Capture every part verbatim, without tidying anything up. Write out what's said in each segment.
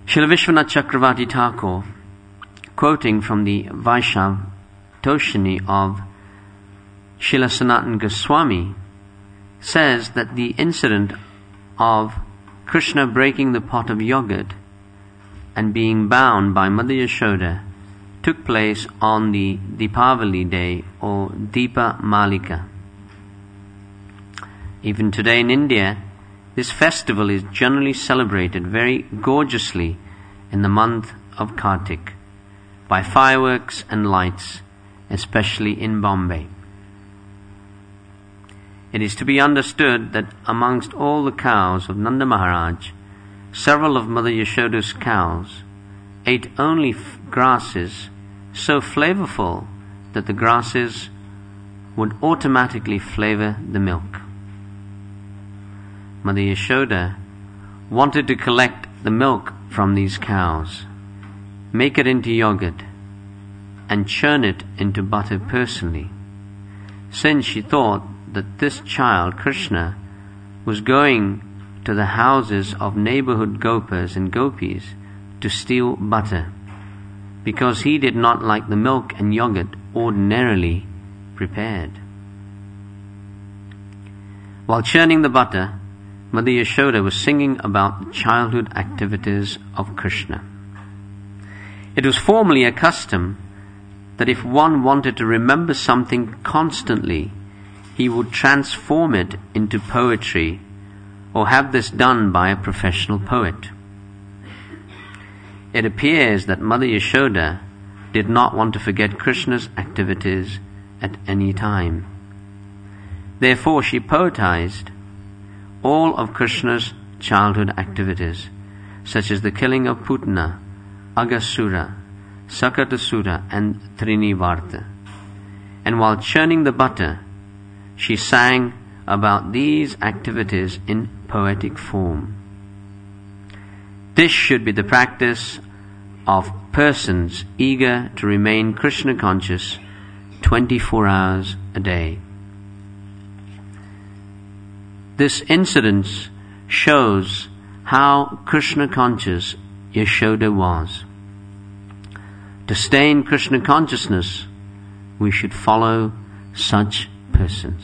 Srila Vishwanath Chakravarti Thakur, quoting from the Vaishnav Toshini of Srila Sanatana Goswami, says that the incident of Krishna breaking the pot of yogurt and being bound by Mother Yashoda took place on the Deepavali day or Deepa Malika. Even today in India, this festival is generally celebrated very gorgeously in the month of Kartik by fireworks and lights, especially in Bombay. It is to be understood that amongst all the cows of Nanda Maharaj, several of Mother Yashoda's cows ate only f- grasses so flavorful that the grasses would automatically flavor the milk. Mother Yashoda wanted to collect the milk from these cows, make it into yogurt, and churn it into butter personally, since she thought that this child, Krishna, was going to the houses of neighborhood gopas and gopis to steal butter, because he did not like the milk and yogurt ordinarily prepared. While churning the butter, Mother Yashoda was singing about the childhood activities of Krishna. It was formerly a custom that if one wanted to remember something constantly, he would transform it into poetry or have this done by a professional poet. It appears that Mother Yashoda did not want to forget Krishna's activities at any time. Therefore, she poetized all of Krishna's childhood activities, such as the killing of Putna, Agasura, Sakatasura, and Trinivarta. And while churning the butter, she sang about these activities in poetic form. This should be the practice of persons eager to remain Krishna conscious twenty-four hours a day. This incident shows how Krishna conscious Yashoda was. To stay in Krishna consciousness, we should follow such persons.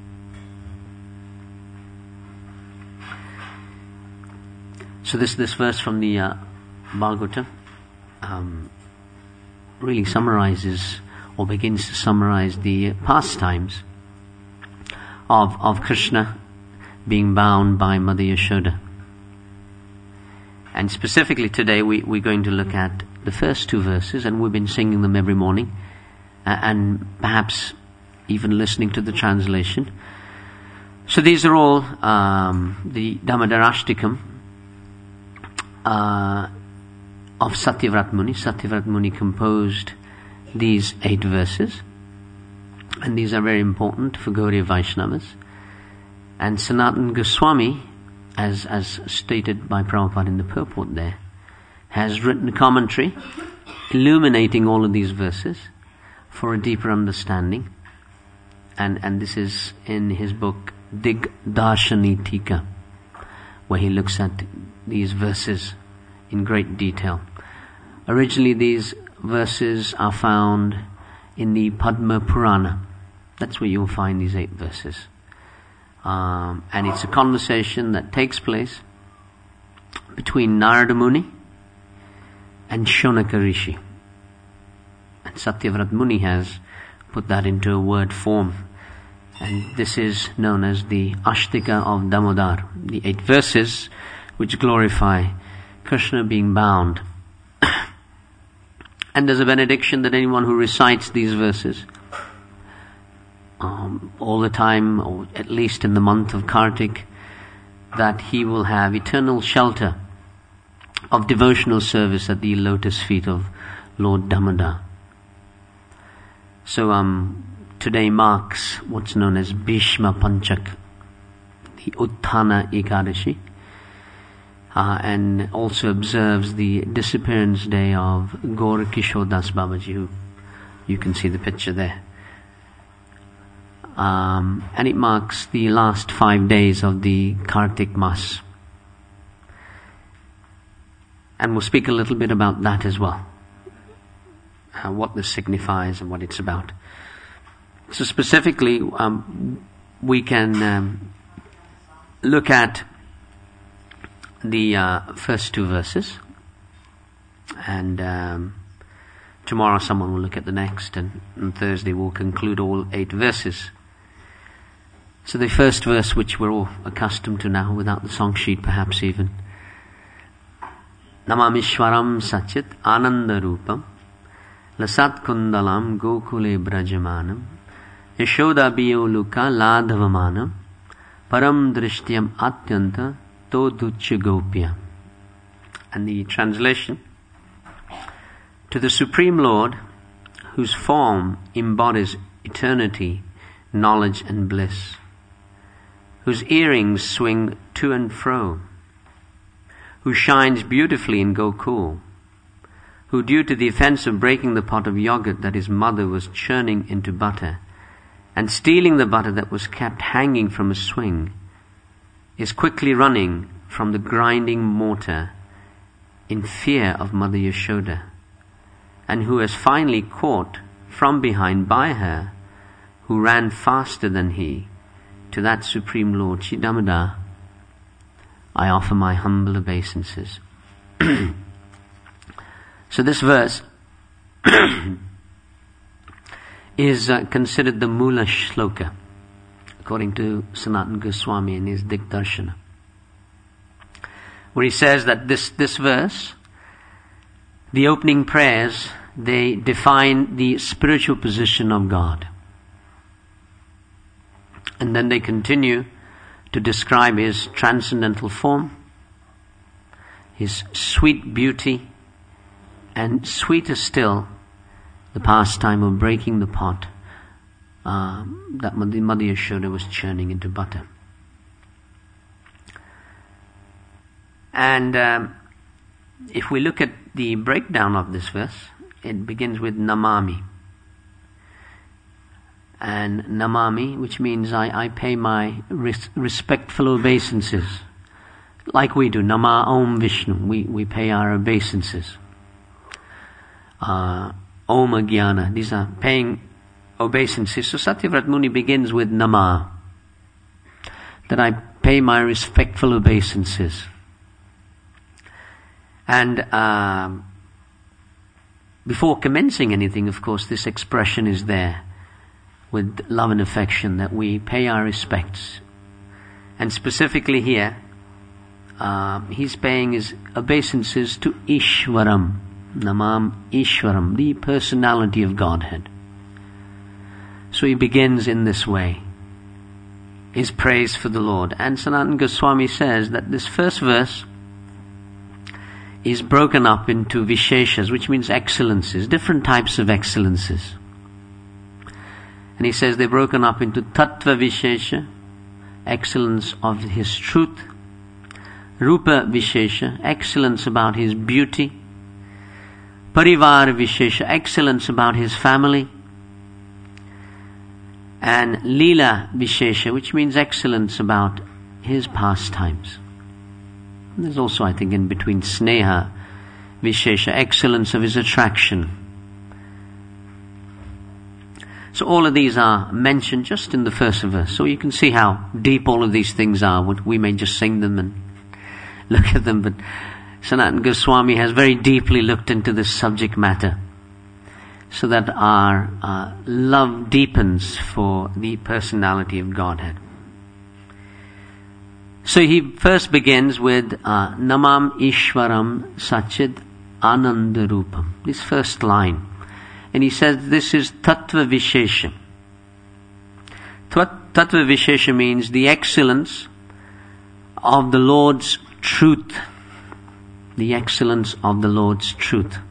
So this this verse from the uh, Bhagavata um, really summarizes or begins to summarize the pastimes of of Krishna being bound by Mother Yashoda. And specifically today we, we're going to look at the first two verses, and we've been singing them every morning, uh, and perhaps even listening to the translation. So these are all um, the Damodarashtakam uh, of Satyavrat Muni. Satyavrat Muni composed these eight verses, and these are very important for Gaudiya Vaishnavas. And Sanatana Goswami, as as stated by Prabhupada in the purport there, has written a commentary illuminating all of these verses for a deeper understanding. And, and this is in his book Digdarshani Tika, where he looks at these verses in great detail. Originally these verses are found in the Padma Purana. That's where you'll find these eight verses. Um, and it's a conversation that takes place between Narada Muni and Shonaka Rishi. And Satyavrat Muni has put that into a word form. And this is known as the Ashtika of Damodar, the eight verses which glorify Krishna being bound. And there's a benediction that anyone who recites these verses Um, all the time, or at least in the month of Kartik, that he will have eternal shelter of devotional service at the lotus feet of Lord Damodar. So um, today marks what's known as Bhishma Panchak, the Utthana Ekadashi, uh, and also observes the disappearance day of Gaur Kishore Das Babaji, who you can see the picture there. Um, and it marks the last five days of the Kartik Mas. And we'll speak a little bit about that as well. Uh, what this signifies and what it's about. So specifically, um, we can um, look at the uh, first two verses, and um, tomorrow someone will look at the next, and on Thursday we'll conclude all eight verses. So the first verse, which we're all accustomed to now, without the song sheet perhaps even. Namamishwaram Satchit Ananda Rupam Lasat Kundalam Gokule Brajamanam Yashoda Biyoluka Ladhavamanam Param Drishtyam Atyanta Toducha Gopya. And the translation: to the Supreme Lord, whose form embodies eternity, knowledge and bliss, whose earrings swing to and fro, who shines beautifully in Gokul, who due to the offense of breaking the pot of yogurt that his mother was churning into butter, and stealing the butter that was kept hanging from a swing, is quickly running from the grinding mortar in fear of Mother Yashoda, and who has finally caught from behind by her, who ran faster than he, to that Supreme Lord Chidamada, I offer my humble obeisances. So this verse is uh, considered the Mula Shloka, according to Sanatana Goswami in his Digdarshana, where he says that this, this verse, the opening prayers, they define the spiritual position of God. And then they continue to describe his transcendental form, his sweet beauty, and sweeter still, the pastime of breaking the pot uh, that Mother Yashoda was churning into butter. And um, if we look at the breakdown of this verse, it begins with Namami. And Namami, which means I, I pay my res- respectful obeisances. Like we do, Nama Om Vishnu, we, we pay our obeisances. Uh, Om Agyana, these are paying obeisances. So Satyavrat Muni begins with Nama, that I pay my respectful obeisances. And uh, before commencing anything, of course, this expression is there, with love and affection, that we pay our respects. And specifically here, uh, he's paying his obeisances to Ishwaram, Namam Ishwaram, the personality of Godhead. So he begins in this way, his praise for the Lord. And Sanatana Goswami says that this first verse is broken up into Visheshas, which means excellences, different types of excellences. And he says they're broken up into Tattva Vishesha, excellence of his truth; Rupa Vishesha, excellence about his beauty; Parivar Vishesha, excellence about his family; and Leela Vishesha, which means excellence about his pastimes. And there's also, I think, in between Sneha Vishesha, excellence of his attraction. So all of these are mentioned just in the first verse. So you can see how deep all of these things are. We may just sing them and look at them, but Sanatana Goswami has very deeply looked into this subject matter, so that our uh, love deepens for the personality of Godhead. So he first begins with uh, Namam Ishwaram Satchit Ananda Rupam, this first line. And he says this is Tattva Vishesha. Tattva Vishesha means the excellence of the Lord's truth. The excellence of the Lord's truth.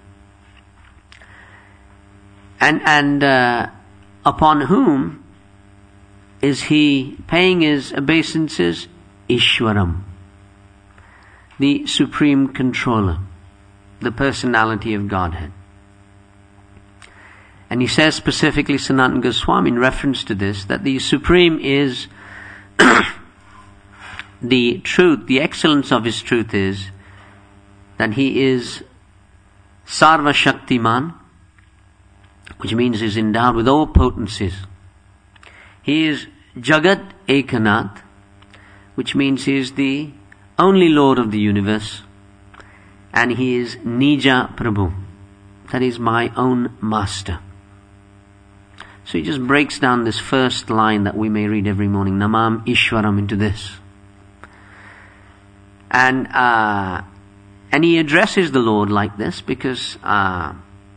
And, and uh, upon whom is he paying his obeisances? Ishwaram, the supreme controller, the personality of Godhead. And he says specifically, Sanatana Goswami, in reference to this, that the supreme is the truth, the excellence of his truth is that he is Sarva Shaktiman, which means he's endowed with all potencies. He is Jagat Ekanath, which means he is the only Lord of the universe, and he is Nija Prabhu, that is my own master. So he just breaks down this first line that we may read every morning, Namam Ishwaram, into this. And uh, and he addresses the Lord like this because uh,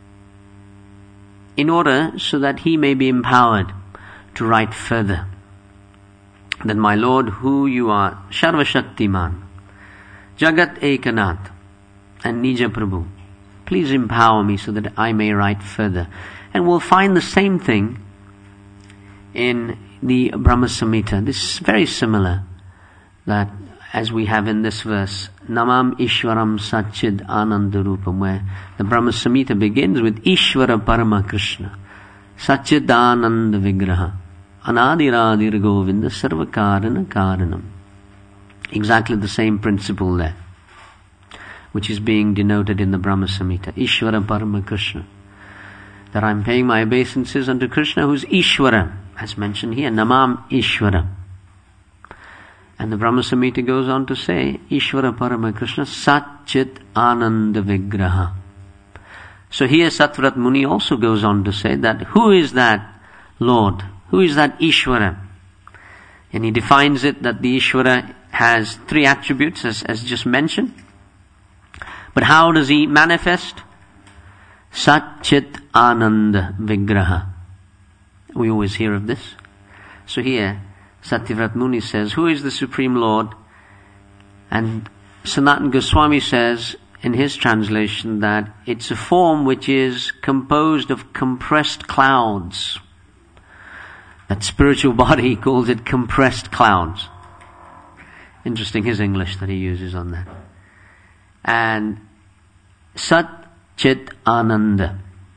in order so that he may be empowered to write further. That my Lord, who you are, Sarva Shaktiman, Jagat Ekanath, and Nija Prabhu, please empower me so that I may write further. And we'll find the same thing in the Brahma Samhita. This is very similar, that as we have in this verse, Namam Ishwaram Satchid Ananda Rupam, where the Brahma Samhita begins with Ishwara Parama Krishna, Satchid Ananda Vigraha, Anadiradir Govinda Sarvakarana Karanam. Exactly the same principle there, which is being denoted in the Brahma Samhita, Ishwara Parama Krishna. That I'm paying my obeisances unto Krishna, who's Ishwara, as mentioned here, Namam Ishwara. And the Brahma Samhita goes on to say, Ishwara Parama Krishna Satchit Ananda Vigraha. So here Sattvarat Muni also goes on to say that who is that Lord? Who is that Ishwara? And he defines it that the Ishwara has three attributes as, as just mentioned. But how does he manifest? Satchit Ananda Vigraha. We always hear of this. So here, Satyavrat Muni says, who is the Supreme Lord? And Sanatana Goswami says in his translation that it's a form which is composed of compressed clouds. That spiritual body, he calls it compressed clouds. Interesting his English that he uses on that. And Sat Chit Ananda.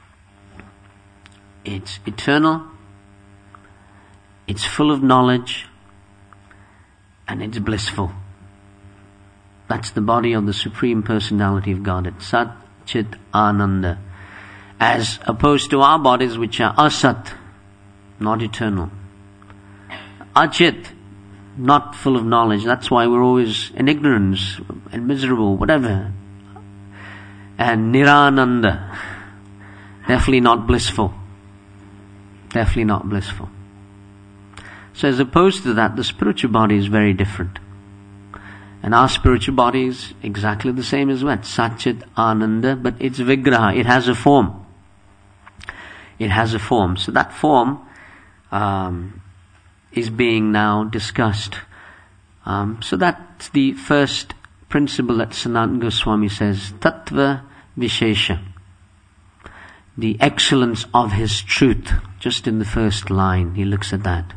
It's eternal, it's full of knowledge, and it's blissful. That's the body of the Supreme Personality of Godhead, Sat Chit Ananda. As opposed to our bodies which are Asat, not eternal. Achit, not full of knowledge. That's why we're always in ignorance and miserable, whatever. And Nirananda, definitely not blissful. Definitely not blissful. So as opposed to that, the spiritual body is very different. And our spiritual body is exactly the same as what? Satchit Ananda, but it's Vigraha. It has a form. It has a form. So that form um, is being now discussed. Um, so that's the first principle that Sanatana Goswami says, Tattva Vishesha. The excellence of his truth. Just in the first line, he looks at that.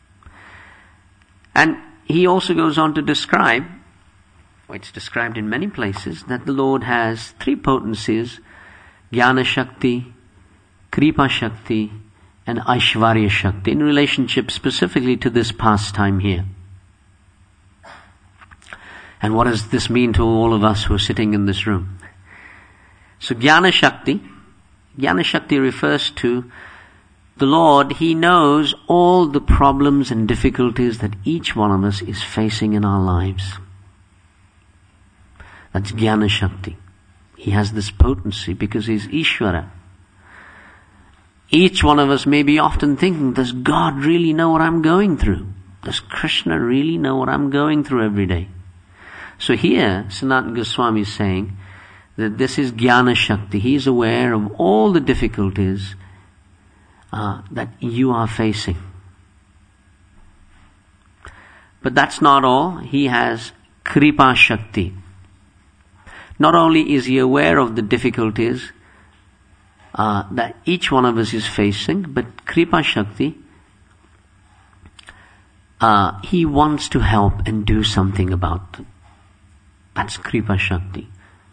And he also goes on to describe, well, it's described in many places, that the Lord has three potencies, Jnana Shakti, Kripa Shakti, and Aishvarya Shakti, in relationship specifically to this pastime here. And what does this mean to all of us who are sitting in this room? So Jnana Shakti, Jnana Shakti refers to the Lord. He knows all the problems and difficulties that each one of us is facing in our lives. That's Jnana Shakti. He has this potency because he's Ishvara. Each one of us may be often thinking, does God really know what I'm going through? Does Krishna really know what I'm going through every day? So here, Sanatana Goswami is saying that this is Jnana Shakti. He is aware of all the difficulties uh, that you are facing. But that's not all. He has Kripa Shakti. Not only is he aware of the difficulties uh, that each one of us is facing, but Kripa Shakti, uh, he wants to help and do something about them. That's Kripa Shakti.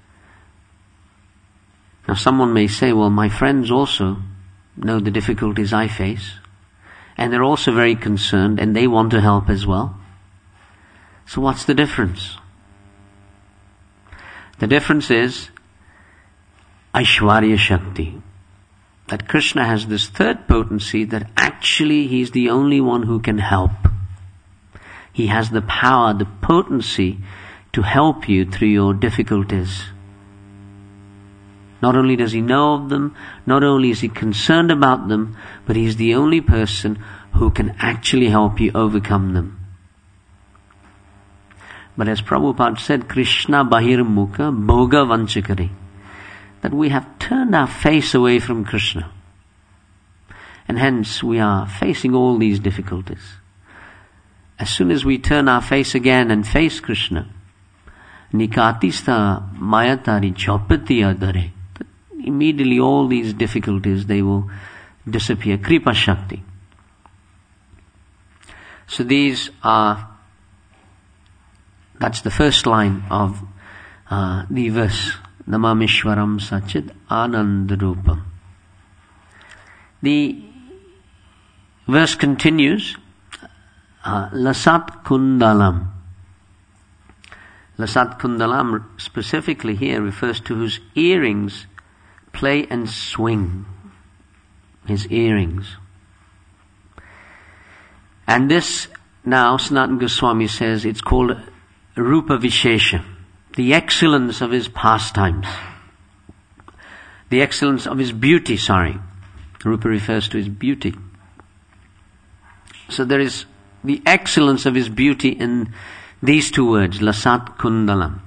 Now someone may say, well, my friends also know the difficulties I face, and they're also very concerned, and they want to help as well. So what's the difference? The difference is Aishwarya Shakti. That Krishna has this third potency that actually he's the only one who can help. He has the power, the potency to help you through your difficulties. Not only does he know of them, not only is he concerned about them, but he's the only person who can actually help you overcome them. But as Prabhupada said, Krishna Bahirmukha Bhoga Vanchakari, that we have turned our face away from Krishna. And hence we are facing all these difficulties. As soon as we turn our face again and face Krishna, Nikatista Mayatari Chopati Adare, immediately all these difficulties, they will disappear. Kripa Shakti. So these are, that's the first line of uh, the verse. Namamishwaram Sachid Anandarupam. The verse continues, uh, Lasat Kundalam. Lasat Kundalam specifically here refers to whose earrings play and swing. His earrings. And this now, Sanatana Goswami says, it's called Rupa Vishesha. The excellence of his pastimes. The excellence of his beauty, sorry. Rupa refers to his beauty. So there is the excellence of his beauty in these two words, Lasat Kundalam.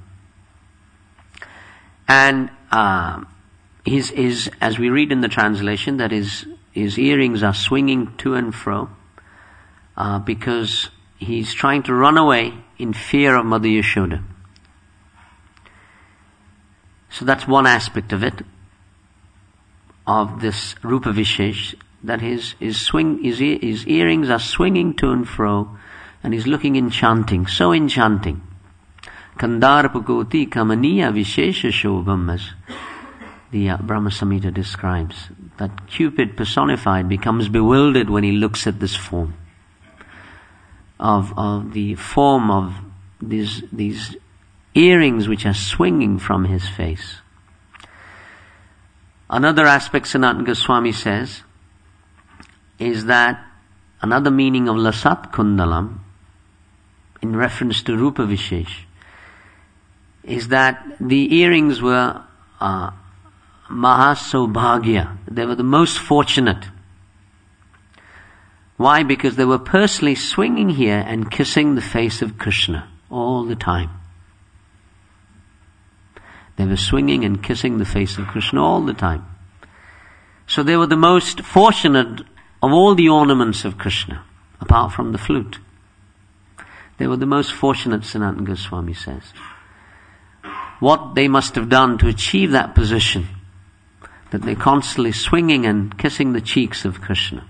And uh, his, his, as we read in the translation, that his, his earrings are swinging to and fro uh, because he's trying to run away in fear of Mother Yashoda. So that's one aspect of it, of this Rupa Vishesh, that his, his swing, his, ear, his earrings are swinging to and fro, and he's looking enchanting, so enchanting. Kandar Pukoti Kamaniya Vishesha Shobham, as the uh, Brahma Samhita describes, that Cupid personified becomes bewildered when he looks at this form. Of, of the form of these, these earrings which are swinging from his face. Another aspect Sanatana Goswami says is that another meaning of Lasat Kundalam in reference to Rupa Vishesh is that the earrings were uh, Mahasaubhagya. They were the most fortunate. Why? Because they were personally swinging here and kissing the face of Krishna all the time. They were swinging and kissing the face of Krishna all the time. So they were the most fortunate of all the ornaments of Krishna, apart from the flute. They were the most fortunate, Sanatana Goswami says. What they must have done to achieve that position, that they're constantly swinging and kissing the cheeks of Krishna.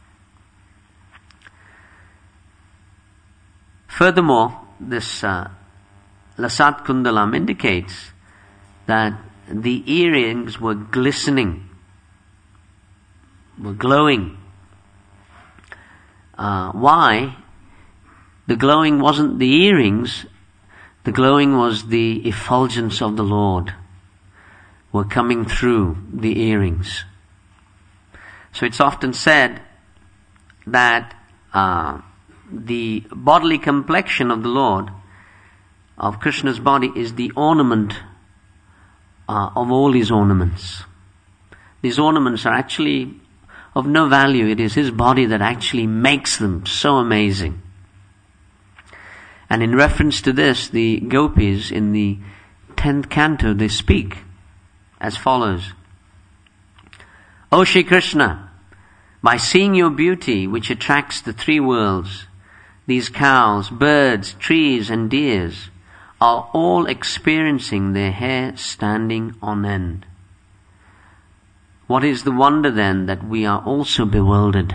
Furthermore, this uh, Lasat Kundalam indicates that the earrings were glistening, were glowing. Uh, why? The glowing wasn't the earrings, the glowing was the effulgence of the Lord were coming through the earrings. So it's often said that uh, the bodily complexion of the Lord, of Krishna's body, is the ornament uh, of all his ornaments. These ornaments are actually of no value. It is his body that actually makes them so amazing. And in reference to this, the gopis in the tenth canto, they speak as follows. O Shri Krishna, by seeing your beauty which attracts the three worlds, these cows, birds, trees and deers are all experiencing their hair standing on end. What is the wonder then that we are also bewildered?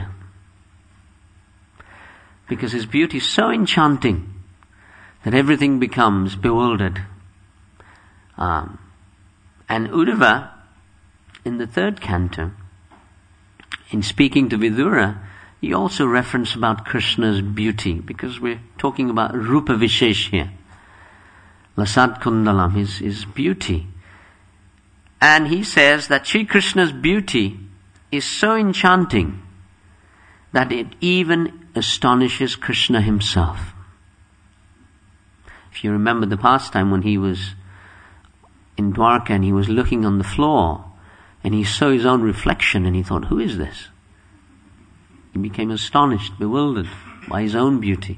Because his beauty is so enchanting that everything becomes bewildered. Um, and Uddhava, in the third canto, in speaking to Vidura, he also referenced about Krishna's beauty, because we're talking about Rupa Vishesh here. Lasat Kundalam, his, his beauty. And he says that Sri Krishna's beauty is so enchanting that it even astonishes Krishna himself. If you remember the past time when he was in Dwarka and he was looking on the floor and he saw his own reflection and he thought, who is this? He became astonished, bewildered by his own beauty.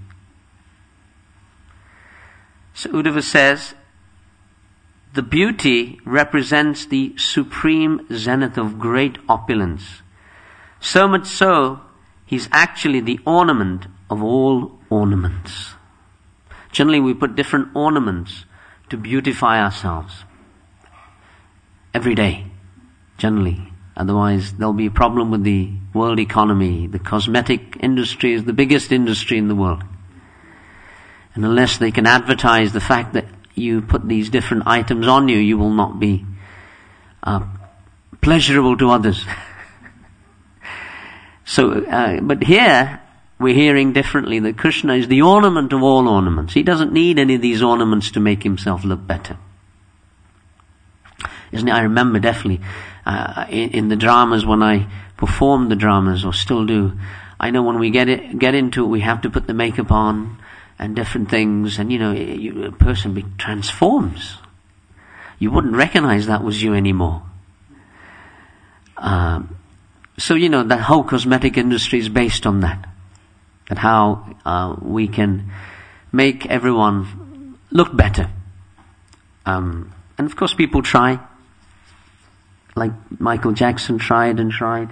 So Uddhava says, the beauty represents the supreme zenith of great opulence. So much so, he's actually the ornament of all ornaments. Generally, we put different ornaments to beautify ourselves. Every day, generally. Otherwise, there'll be a problem with the world economy. The cosmetic industry is the biggest industry in the world. And unless they can advertise the fact that you put these different items on you, you will not be uh, pleasurable to others. so, uh, but here, we're hearing differently that Krishna is the ornament of all ornaments. He doesn't need any of these ornaments to make himself look better. Isn't it? I remember definitely uh, in, in the dramas, when I perform the dramas, or still do, I know when we get it, get into it, we have to put the makeup on and different things, and you know, you, a person be, transforms. You wouldn't recognize that was you anymore. Um, so you know, that whole cosmetic industry is based on that. That how uh, we can make everyone look better. Um, and of course people try. Like Michael Jackson tried and tried.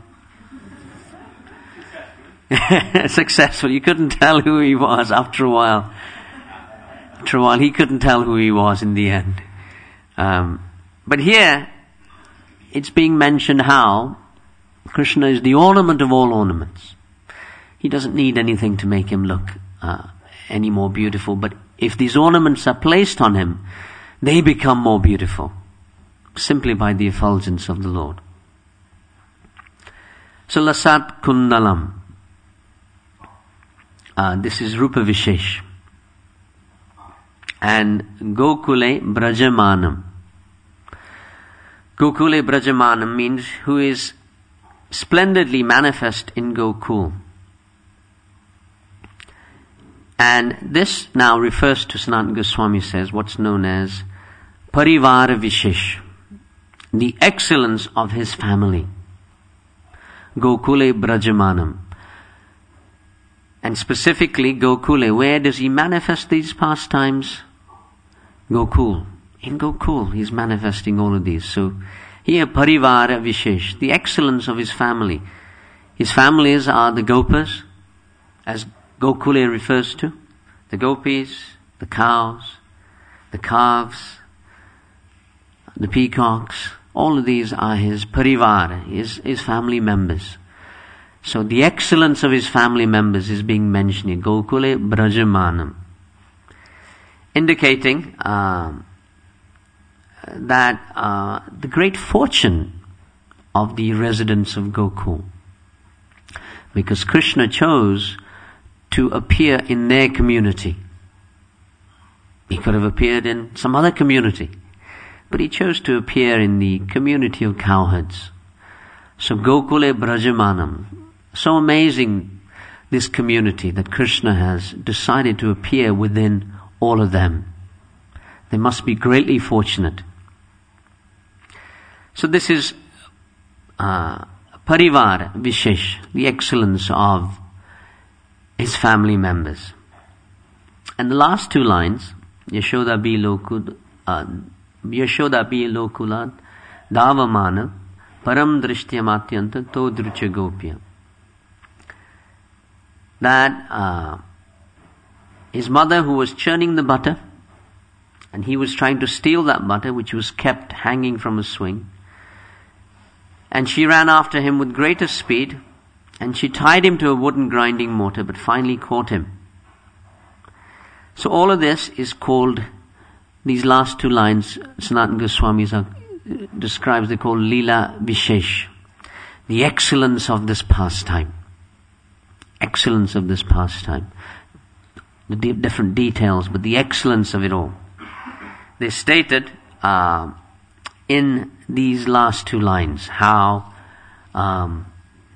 Successful. You couldn't tell who he was after a while. After a while he couldn't tell who he was in the end. Um, but here, it's being mentioned how Krishna is the ornament of all ornaments. He doesn't need anything to make him look uh, any more beautiful. But if these ornaments are placed on him, they become more beautiful. Simply by the effulgence of the Lord. So Lasat Kundalam. Uh, this is Rupa Vishesh. And Gokule Brajamanam. Gokule Brajamanam means who is splendidly manifest in Gokul. And this now refers to, Sanatana Goswami says, what's known as Parivara Vishesh. The excellence of his family. Gokule Brajamanam. And specifically Gokule, where does he manifest these pastimes? Gokul. In Gokul, he's manifesting all of these. So here, Parivara Vishesh, the excellence of his family. His families are the Gopas, as Gokule refers to. The gopis, the cows, the calves, the peacocks. All of these are his parivara, his, his family members. So the excellence of his family members is being mentioned here. Gokule Brajamanam. Indicating uh, that uh, the great fortune of the residents of Gokul. Because Krishna chose to appear in their community. He could have appeared in some other community. But he chose to appear in the community of cowherds. So Gokule Brajamanam. So amazing, this community, that Krishna has decided to appear within all of them. They must be greatly fortunate. So this is uh, Parivar Vishesh, the excellence of his family members. And the last two lines, Yashoda bi lokud, uh, Yashoda bi lokulat, Davamana, Param Drishtyamathyanta, Todrucha Gopya. That uh, his mother, who was churning the butter, and he was trying to steal that butter, which was kept hanging from a swing, and she ran after him with greater speed, and she tied him to a wooden grinding mortar, but finally caught him. So all of this is called, these last two lines, Sanatana Goswami uh, describes, they're called Leela Vishesh, the excellence of this pastime. Excellence of this pastime. The de- different details, but the excellence of it all. they stated uh, in these last two lines how um,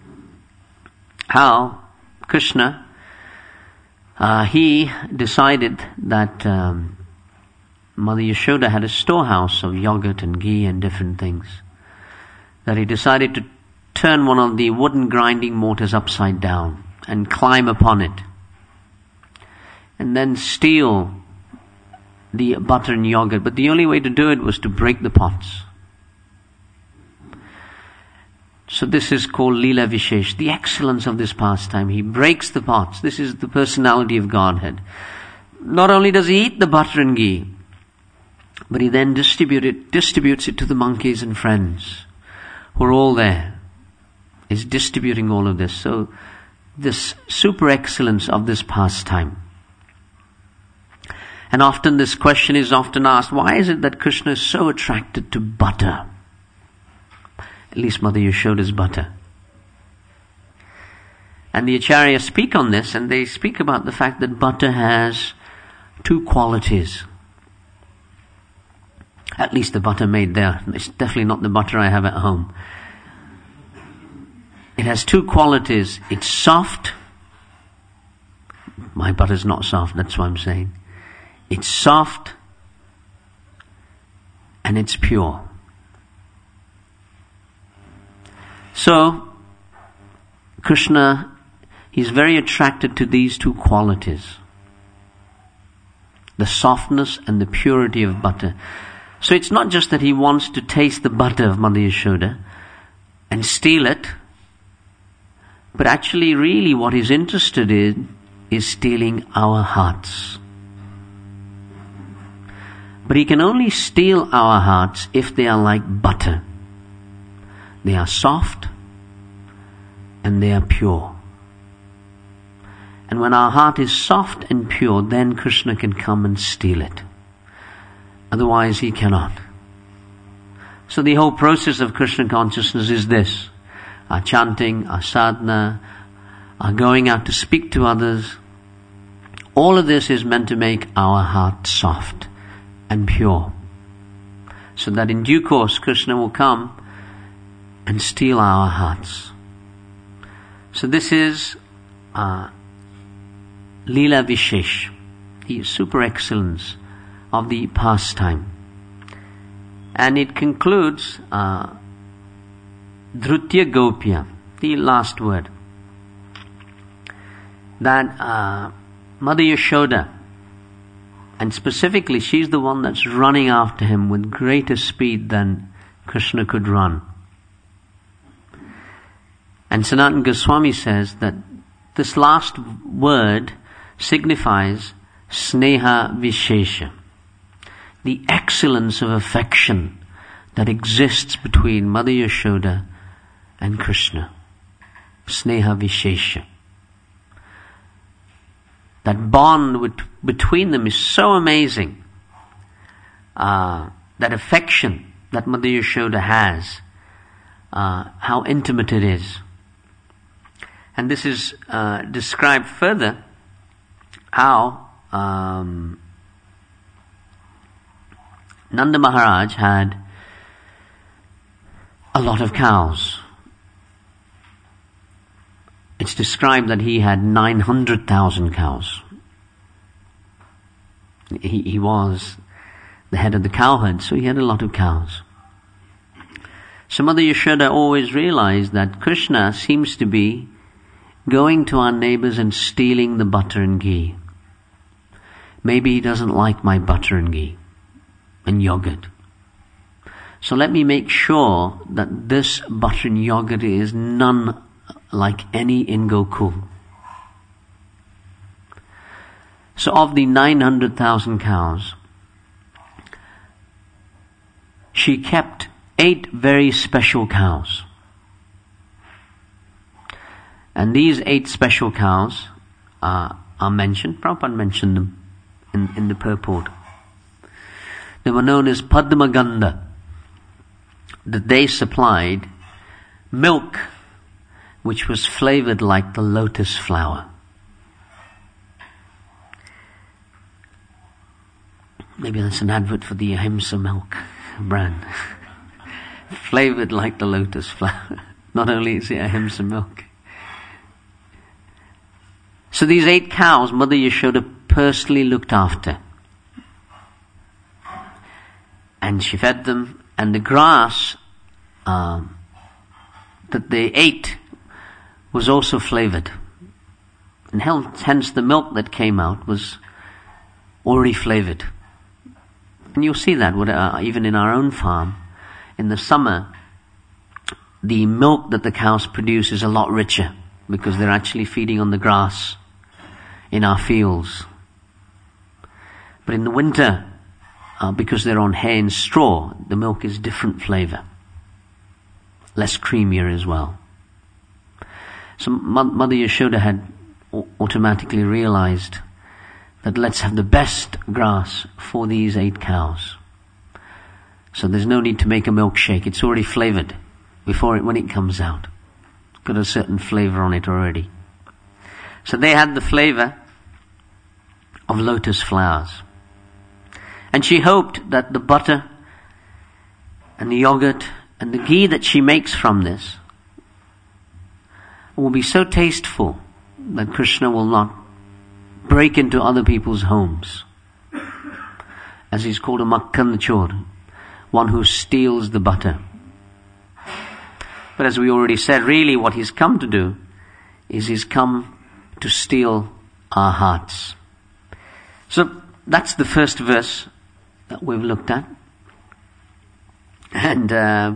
how Krishna uh, he decided that um, Mother Yashoda had a storehouse of yogurt and ghee and different things, that he decided to turn one of the wooden grinding mortars upside down and climb upon it and then steal the butter and yogurt. But the only way to do it was to break the pots. So this is called Leela Vishesh, the excellence of this pastime. He breaks the pots. This is the personality of Godhead. Not only does he eat the butter and ghee, but he then distribute it, distributes it to the monkeys and friends who are all there. He's distributing all of this. So this super excellence of this pastime. And often this question is often asked, why is it that Krishna is so attracted to butter? At least Mother Yashoda's butter. And the Acharyas speak on this, and they speak about the fact that butter has two qualities. At least the butter made there. It's definitely not the butter I have at home. It has two qualities. It's soft. My butter's not soft, that's what I'm saying. It's soft and it's pure. So, Krishna, he's very attracted to these two qualities. The softness and the purity of butter. So it's not just that he wants to taste the butter of Mother Yashoda and steal it, but actually really what he's interested in is stealing our hearts. But he can only steal our hearts if they are like butter. They are soft and they are pure. And when our heart is soft and pure, then Krishna can come and steal it. Otherwise he cannot. So the whole process of Krishna consciousness is this. Our chanting, our sadhana, our going out to speak to others. All of this is meant to make our heart soft and pure. So that in due course Krishna will come and steal our hearts. So this is uh, Leela Vishesh, the super excellence of the pastime. And it concludes uh, Dhrutya Gopya, the last word. That uh, Mother Yashoda, and specifically she's the one that's running after him with greater speed than Krishna could run. And Sanatana Goswami says that this last word signifies Sneha Vishesha, the excellence of affection that exists between Mother Yashoda and Krishna. Sneha Vishesha. That bond with, between them is so amazing. Uh, that affection that Mother Yashoda has, uh, how intimate it is. And this is uh, described further how um, Nanda Maharaj had a lot of cows. It's described that he had nine hundred thousand cows. He, he was the head of the cowherd, so he had a lot of cows. So Mother Yashoda always realized that Krishna seems to be going to our neighbors and stealing the butter and ghee. Maybe he doesn't like my butter and ghee and yogurt. So let me make sure that this butter and yogurt is none like any in Gokul. So of the nine hundred thousand cows, she kept eight very special cows. And these eight special cows uh, are mentioned. Prabhupada mentioned them in, in the purport. They were known as Padmagandha. That they supplied milk which was flavored like the lotus flower. Maybe that's an advert for the Ahimsa milk brand. Flavored like the lotus flower. Not only is it Ahimsa milk. So these eight cows, Mother Yashoda personally looked after. And she fed them, and the grass um, that they ate was also flavored. And hence the milk that came out was already flavored. And you'll see that with, uh, even in our own farm. In the summer, the milk that the cows produce is a lot richer because they're actually feeding on the grass in our fields. But in the winter, uh, because they're on hay and straw, the milk is different flavor. Less creamier as well. So Mother Yashoda had automatically realized that let's have the best grass for these eight cows. So there's no need to make a milkshake. It's already flavored before it, when it comes out. It's got a certain flavor on it already. So they had the flavor of lotus flowers. And she hoped that the butter and the yogurt and the ghee that she makes from this will be so tasteful that Krishna will not break into other people's homes. As he's called a makkan chor, one who steals the butter. But as we already said, really what he's come to do is he's come to steal our hearts. So that's the first verse that we've looked at. And uh,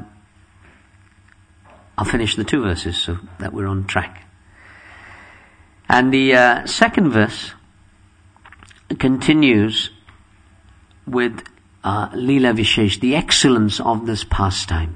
I'll finish the two verses so that we're on track. And the uh, second verse continues with uh, Leela Vishesh, the excellence of this pastime.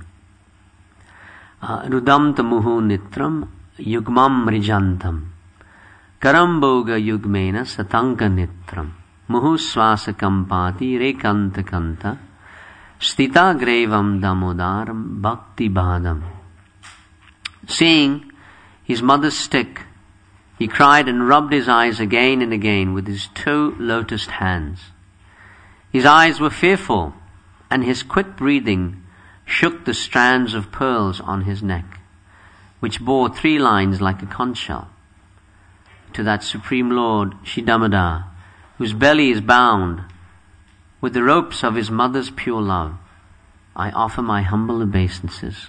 Rudam tamuhu nitram yugmam rijantam karamboga yugmena satanka nitram muhu swasa kampati rekanta kanta stita grevam damodaram bhakti badam. Seeing his mother's stick, he cried and rubbed his eyes again and again with his two lotused hands. His eyes were fearful, and his quick breathing shook the strands of pearls on his neck, which bore three lines like a conch shell. To that Supreme Lord, Shri Damodar, whose belly is bound with the ropes of his mother's pure love, I offer my humble obeisances.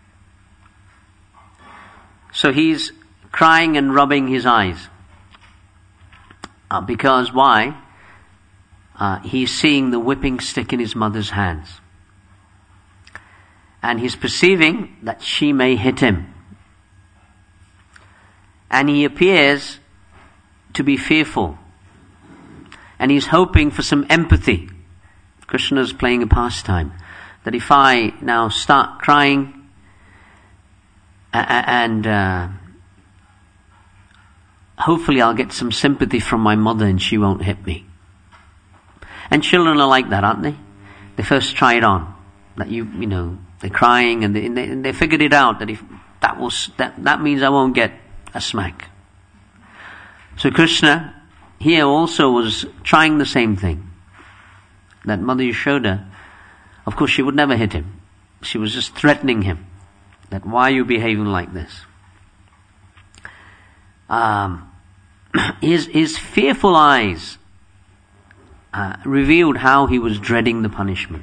So he's crying and rubbing his eyes. Uh, because why? Uh, he's seeing the whipping stick in his mother's hands. And he's perceiving that she may hit him. And he appears to be fearful. And he's hoping for some empathy. Krishna's playing a pastime. That if I now start crying and uh, hopefully I'll get some sympathy from my mother and she won't hit me. And children are like that, aren't they? They first try it on. That you, you know, they're crying and they, and they, and they figured it out that if that was, that, that means I won't get a smack. So Krishna here also was trying the same thing. That Mother Yashoda, of course she would never hit him. She was just threatening him. That why are you behaving like this? Um, his, his fearful eyes uh, revealed how he was dreading the punishment.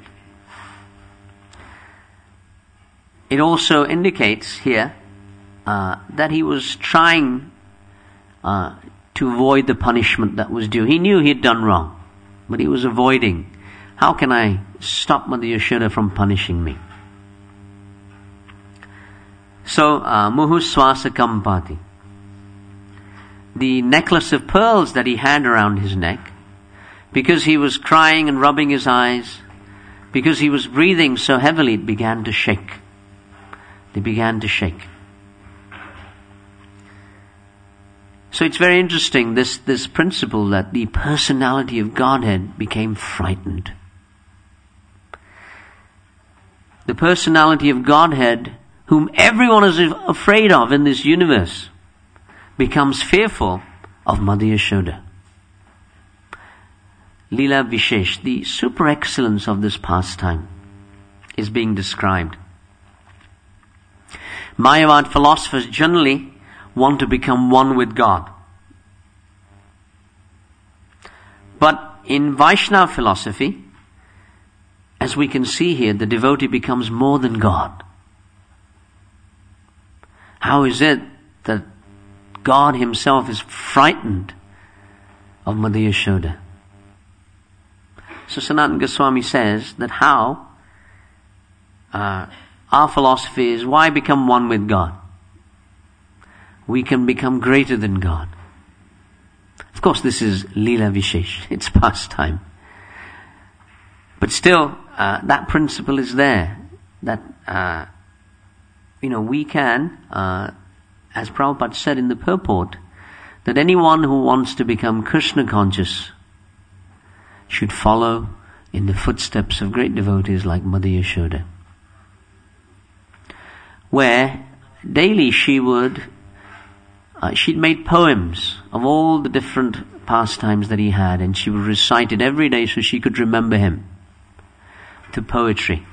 It also indicates here uh, that he was trying uh, to avoid the punishment that was due. He knew he had done wrong, but he was avoiding. How can I stop Mother Yashoda from punishing me? So, uh, Muhu Swasa Kampati. The necklace of pearls that he had around his neck, because he was crying and rubbing his eyes, because he was breathing so heavily, it began to shake. They began to shake. So it's very interesting, this, this principle that the personality of Godhead became frightened. The personality of Godhead, whom everyone is afraid of in this universe, becomes fearful of Mother Yashoda. Leela Vishesh, the super excellence of this pastime, is being described. Mayavad philosophers generally want to become one with God. But in Vaishnava philosophy, as we can see here, the devotee becomes more than God. How is it that God himself is frightened of Mother Yashoda? So Sanatana Goswami says that how uh, our philosophy is, why become one with God? We can become greater than God. Of course, this is Leela Vishesh. It's pastime. But still, uh, that principle is there. That, uh, you know, we can, uh, as Prabhupada said in the purport, that anyone who wants to become Krishna conscious should follow in the footsteps of great devotees like Mother Yashoda, where daily she would, uh, she'd made poems of all the different pastimes that he had, and she would recite it every day so she could remember him, to poetry.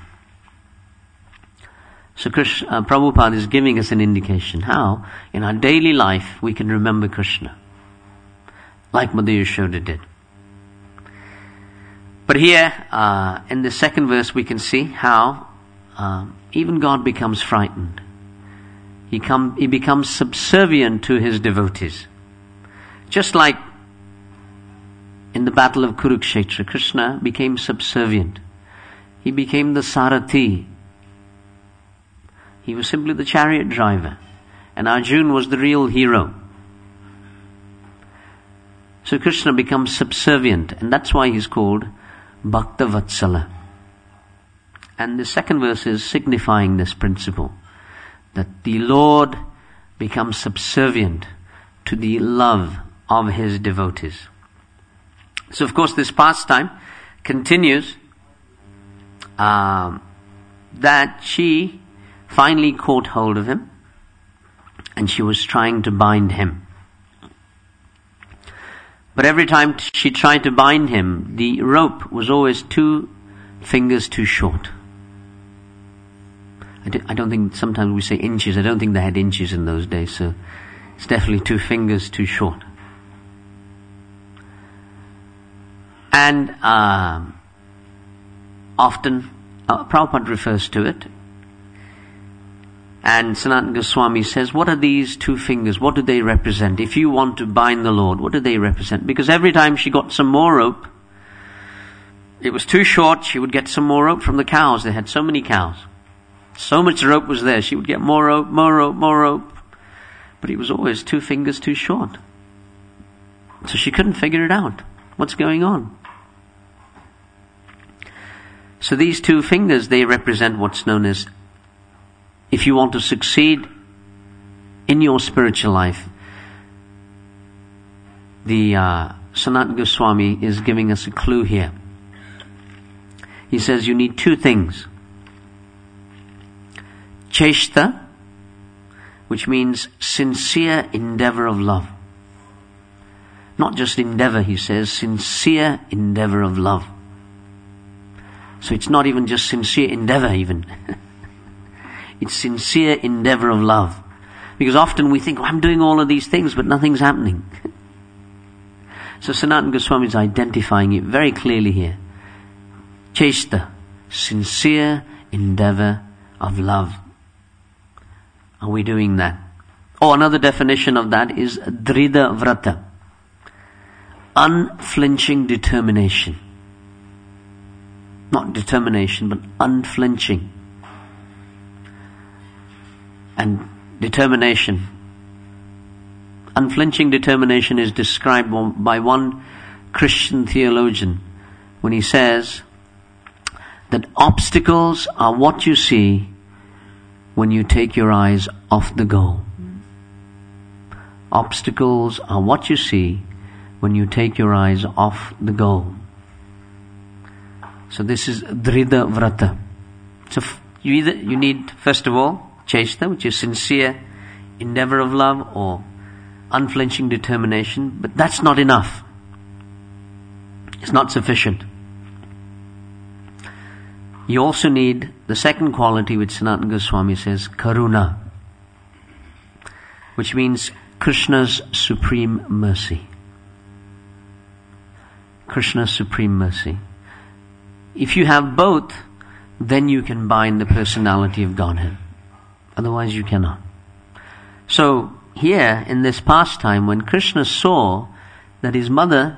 So Krishna, uh, Prabhupada is giving us an indication how in our daily life we can remember Krishna, like Mother Yashoda did. But here, uh, in the second verse, we can see how um, even God becomes frightened. He, come, he becomes subservient to his devotees. Just like in the battle of Kurukshetra, Krishna became subservient. He became the Sarathi. He was simply the chariot driver. And Arjuna was the real hero. So Krishna becomes subservient, and that's why he's called Bhakta Vatsala. And the second verse is signifying this principle, that the Lord becomes subservient to the love of his devotees. So of course this pastime continues, um, that she finally caught hold of him and she was trying to bind him. But every time she tried to bind him, the rope was always two fingers too short. I, do, I don't think, sometimes we say inches, I don't think they had inches in those days, so it's definitely two fingers too short. And um, often, uh, Prabhupada refers to it, and Sanatana Goswami says, what are these two fingers? What do they represent? If you want to bind the Lord, what do they represent? Because every time she got some more rope, it was too short, she would get some more rope from the cows. They had so many cows. So much rope was there. She would get more rope, more rope, more rope. But it was always two fingers too short. So she couldn't figure it out. What's going on? So these two fingers, they represent what's known as, if you want to succeed in your spiritual life, the uh, Sanatana Goswami is giving us a clue here. He says you need two things. Cheshta, which means sincere endeavor of love. Not just endeavor, he says, sincere endeavor of love. So it's not even just sincere endeavor even. It's sincere endeavor of love. Because often we think, oh, I'm doing all of these things, but nothing's happening. So Sanatana Goswami is identifying it very clearly here. Cheshta, sincere endeavor of love. Are we doing that? Or another definition of that is Dhrida Vrata. Unflinching determination. Not determination, but unflinching. And determination. Unflinching determination is described by one Christian theologian when he says that obstacles are what you see when you take your eyes off the goal. Obstacles are what you see when you take your eyes off the goal. So this is Dhrida Vrata. So you either, you need, first of all, Cheshta, which is sincere endeavor of love or unflinching determination, but that's not enough. It's not sufficient. You also need the second quality, which Sanatana Goswami says, karuna, which means Krishna's supreme mercy. Krishna's supreme mercy. If you have both, then you can bind the personality of Godhead. Otherwise you cannot. So, here in this pastime, when Krishna saw that his mother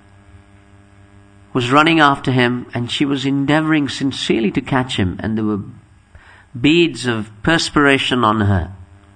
was running after him and she was endeavoring sincerely to catch him, and there were beads of perspiration on her,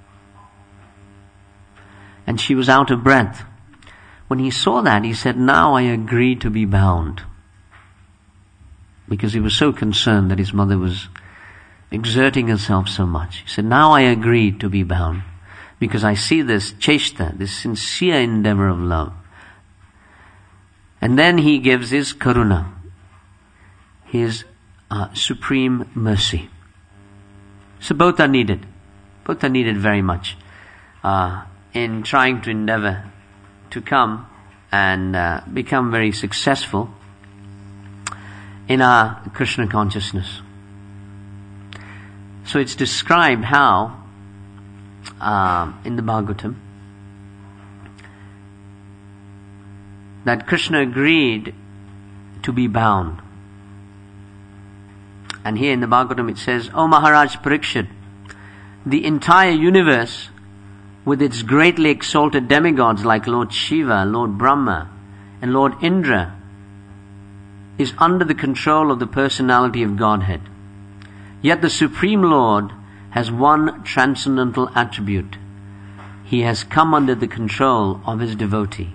and she was out of breath. When he saw that, he said, now I agree to be bound. Because he was so concerned that his mother was exerting herself so much. He said, now I agree to be bound. Because I see this cheshta, this sincere endeavor of love. And then he gives his karuna, his uh, supreme mercy. So both are needed. Both are needed very much uh, in trying to endeavor to come and uh, become very successful in our Krishna consciousness. So it's described how uh, in the Bhagavatam that Krishna agreed to be bound. And here in the Bhagavatam it says, O Maharaj Parikshit, the entire universe with its greatly exalted demigods like Lord Shiva, Lord Brahma, and Lord Indra is under the control of the personality of Godhead. Yet the Supreme Lord has one transcendental attribute. He has come under the control of his devotee.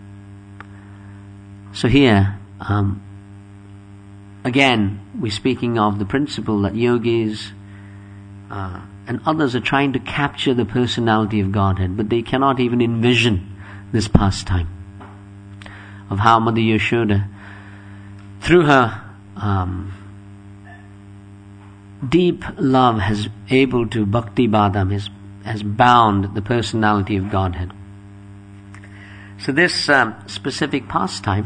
So here, um, again, we're speaking of the principle that yogis uh, and others are trying to capture the personality of Godhead, but they cannot even envision this pastime of how Mother Yashoda, through her um, deep love, has able to bhakti badam, has, has bound the personality of Godhead. So this um, specific pastime,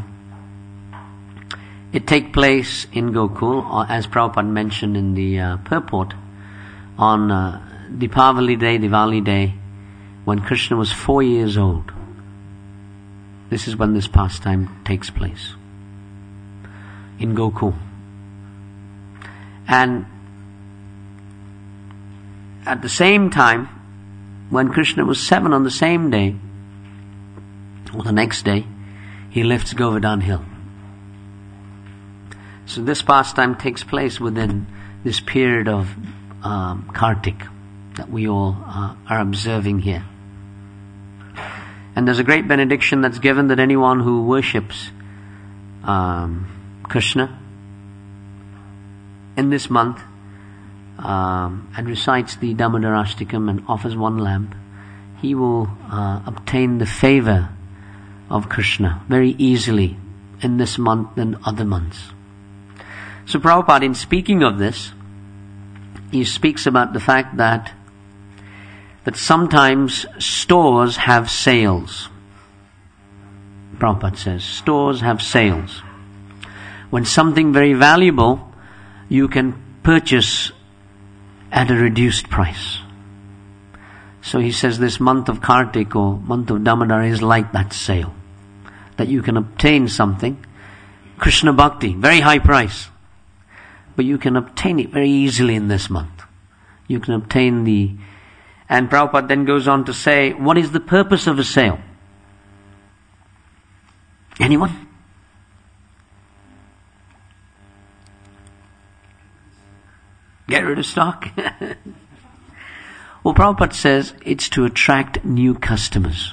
it takes place in Gokul, or as Prabhupada mentioned in the uh, purport, on uh, Deepavali Day, Diwali Day, when Krishna was four years old. This is when this pastime takes place in Gokul. And at the same time, when Krishna was seven, on the same day, or the next day, he lifts Govardhan Hill. So this pastime takes place within this period of um, Kartik that we all uh, are observing here. And there's a great benediction that's given that anyone who worships um, Krishna in this month um, and recites the Damodarashtakam and offers one lamp, he will uh, obtain the favor of Krishna very easily in this month than other months. So Prabhupada, in speaking of this, he speaks about the fact that that sometimes stores have sales. Prabhupada says, stores have sales. When something very valuable, you can purchase at a reduced price. So he says this month of Kartik or month of Damodar is like that sale. That you can obtain something, Krishna Bhakti, very high price. But you can obtain it very easily in this month. You can obtain the... And Prabhupada then goes on to say, what is the purpose of a sale? Anyone? Get rid of stock? Well, Prabhupada says it's to attract new customers.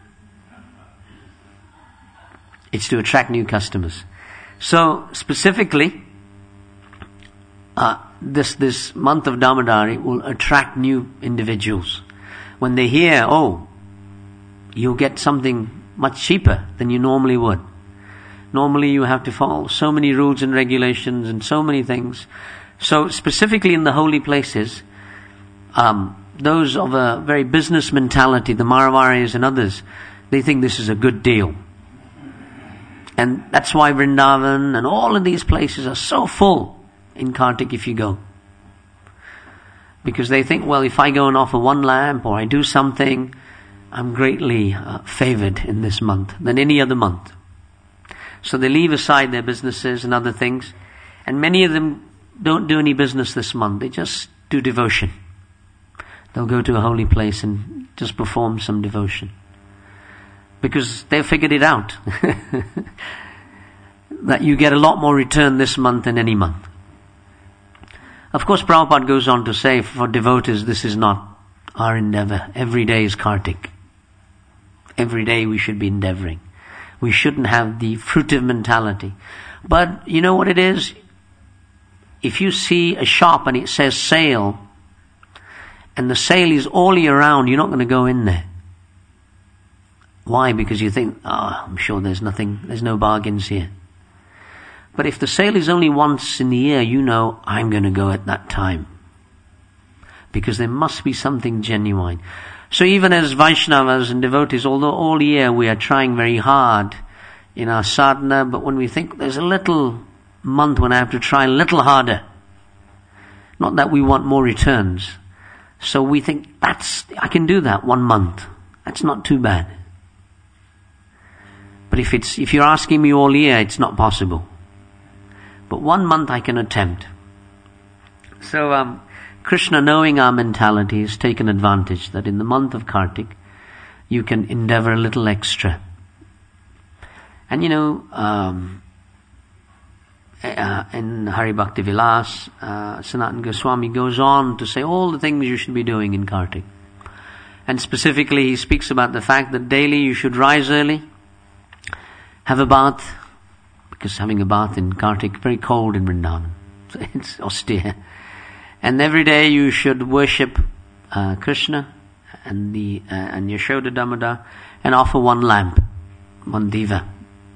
It's to attract new customers. So, specifically, Uh, this this month of Damodar, it will attract new individuals. When they hear, oh, you'll get something much cheaper than you normally would. Normally you have to follow so many rules and regulations and so many things. So specifically in the holy places, um, those of a very business mentality, the Maravaris and others, they think this is a good deal. And that's why Vrindavan and all of these places are so full in Kartik if you go. Because they think, well, if I go and offer one lamp or I do something, I'm greatly uh, favored in this month than any other month. So they leave aside their businesses and other things. And many of them don't do any business this month. They just do devotion. They'll go to a holy place and just perform some devotion. Because they've figured it out. That you get a lot more return this month than any month. Of course, Prabhupada goes on to say, for devotees, this is not our endeavor. Every day is Kartik. Every day we should be endeavoring. We shouldn't have the fruitive mentality. But you know what it is? If you see a shop and it says sale, and the sale is all year round, you're not going to go in there. Why? Because you think, oh, I'm sure there's nothing, there's no bargains here. But if the sale is only once in the year, you know, I'm going to go at that time. Because there must be something genuine. So even as Vaishnavas and devotees, although all year we are trying very hard in our sadhana, but when we think there's a little month when I have to try a little harder, not that we want more returns. So we think, that's, I can do that one month. That's not too bad. But if it's, if you're asking me all year, it's not possible. But one month I can attempt. So, um, Krishna, knowing our mentality, has taken advantage that in the month of Kartik, you can endeavor a little extra. And you know, um, uh, in Hari Bhakti Vilas, uh, Sanatana Goswami goes on to say all the things you should be doing in Kartik. And specifically, he speaks about the fact that daily you should rise early, have a bath, because having a bath in Kartik, very cold in Vrindavan. So it's austere. And every day you should worship uh, Krishna and the uh, and Yashoda Damodar and offer one lamp, one diva.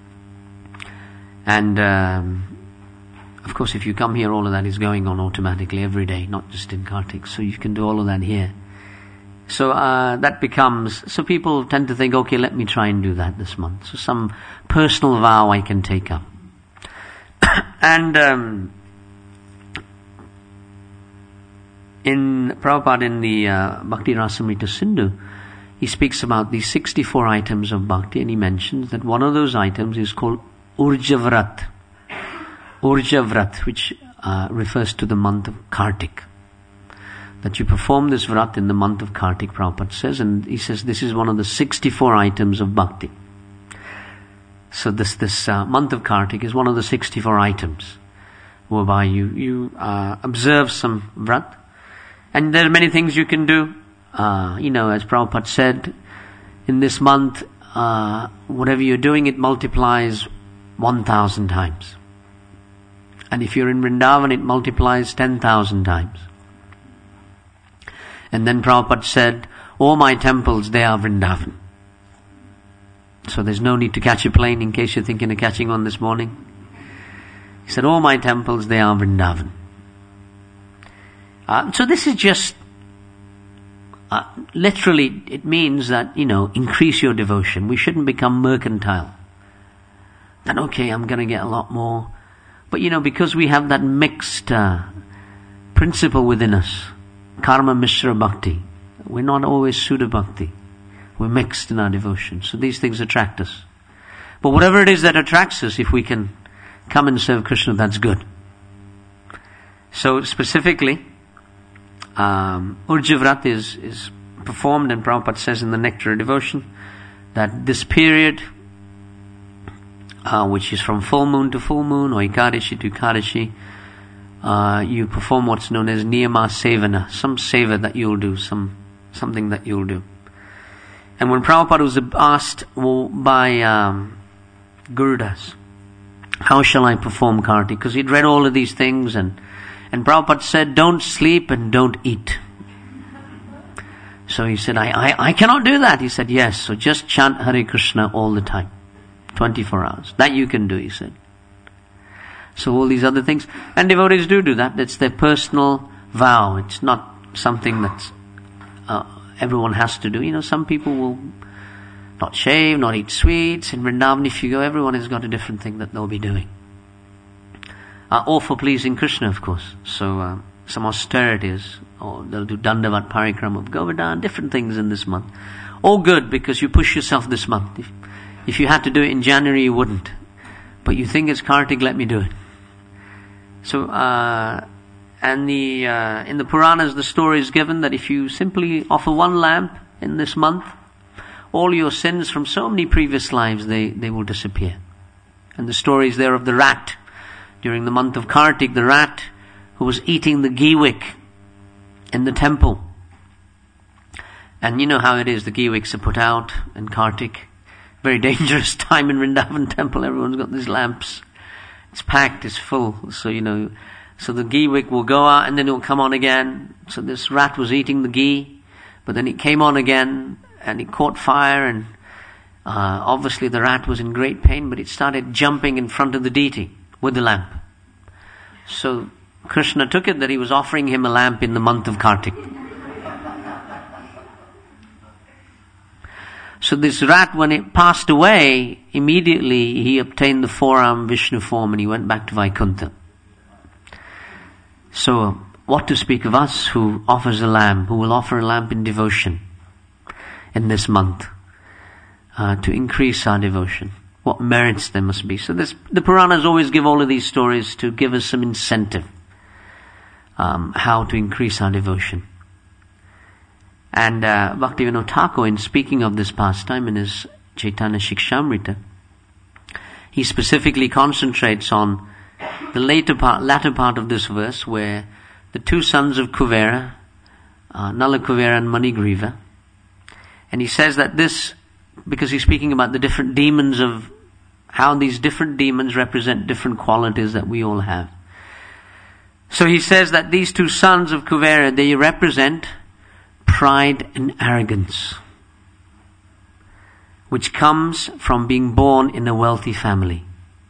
And um, of course, if you come here, all of that is going on automatically every day, not just in Kartik. So you can do all of that here. So uh, that becomes, so people tend to think, okay, let me try and do that this month. So some personal vow I can take up. And um, in Prabhupada, in the uh, Bhakti Rasamrita Sindhu, he speaks about these sixty-four items of bhakti, and he mentions that one of those items is called Urja Vrat. Urja Vrat, which uh, refers to the month of Kartik. That you perform this vrat in the month of Kartik, Prabhupada says, and he says this is one of the sixty-four items of bhakti. So this this uh, month of Kartik is one of the sixty-four items whereby you, you uh, observe some vrat. And there are many things you can do. Uh, you know, as Prabhupada said, in this month, uh, whatever you're doing, it multiplies one thousand times. And if you're in Vrindavan, it multiplies ten thousand times. And then Prabhupada said, all my temples, they are Vrindavan. So there's no need to catch a plane in case you're thinking of catching one this morning. He said, all my temples, they are Vrindavan. Uh, so this is just, uh, literally, it means that, you know, increase your devotion. We shouldn't become mercantile. That, okay, I'm going to get a lot more. But, you know, because we have that mixed uh, principle within us, Karma Mishra Bhakti, we're not always Sudha Bhakti. We're mixed in our devotion. So these things attract us. But whatever it is that attracts us, if we can come and serve Krishna, that's good. So specifically, um, Urja Vrat is, is performed, and Prabhupada says in the Nectar of Devotion that this period, uh, which is from full moon to full moon, or Ekadashi to Ekadashi, Uh, you perform what's known as Niyama Sevana, some seva that you'll do, some something that you'll do. And when Prabhupada was asked well, by um, Gurudas, how shall I perform Kartik? Because he'd read all of these things, and, and Prabhupada said, don't sleep and don't eat. So he said, I, I, I cannot do that. He said, yes, so just chant Hare Krishna all the time, twenty-four hours. That you can do, he said. So all these other things, and devotees do do that. It's their personal vow. It's not something that uh, everyone has to do. You know, some people will not shave, not eat sweets. In Vrindavan, if you go, everyone has got a different thing that they'll be doing. Uh, all for pleasing Krishna, of course. So uh, some austerities, or they'll do Dandavat Parikram of Govardhan, different things in this month. All good, because you push yourself this month. If, if you had to do it in January, you wouldn't. But you think it's Kartik, let me do it. So, uh, and the uh, in the Puranas, the story is given that if you simply offer one lamp in this month, all your sins from so many previous lives, they, they will disappear. And the story is there of the rat. During the month of Kartik, the rat who was eating the ghee wick in the temple. And you know how it is, the ghee wicks are put out in Kartik. Very dangerous time in Vrindavan temple, everyone's got these lamps. It's packed, it's full, so you know, so the ghee wick will go out and then it will come on again. So this rat was eating the ghee, but then it came on again and it caught fire, and uh, obviously the rat was in great pain, but it started jumping in front of the deity with the lamp. So Krishna took it that he was offering him a lamp in the month of Kartik. So this rat, when it passed away, immediately he obtained the four-arm Vishnu form and he went back to Vaikuntha. So what to speak of us who offers a lamp, who will offer a lamp in devotion in this month uh, to increase our devotion. What merits there must be. So this, the Puranas always give all of these stories to give us some incentive um, how to increase our devotion. And uh, Bhaktivinoda Thakur, in speaking of this pastime in his Chaitanya Shikshamrita, he specifically concentrates on the later part, latter part of this verse, where the two sons of Kuvera, uh, Nala Kuvera and Manigriva, and he says that this, because he's speaking about the different demons of how these different demons represent different qualities that we all have. So he says that these two sons of Kuvera, they represent pride and arrogance, which comes from being born in a wealthy family.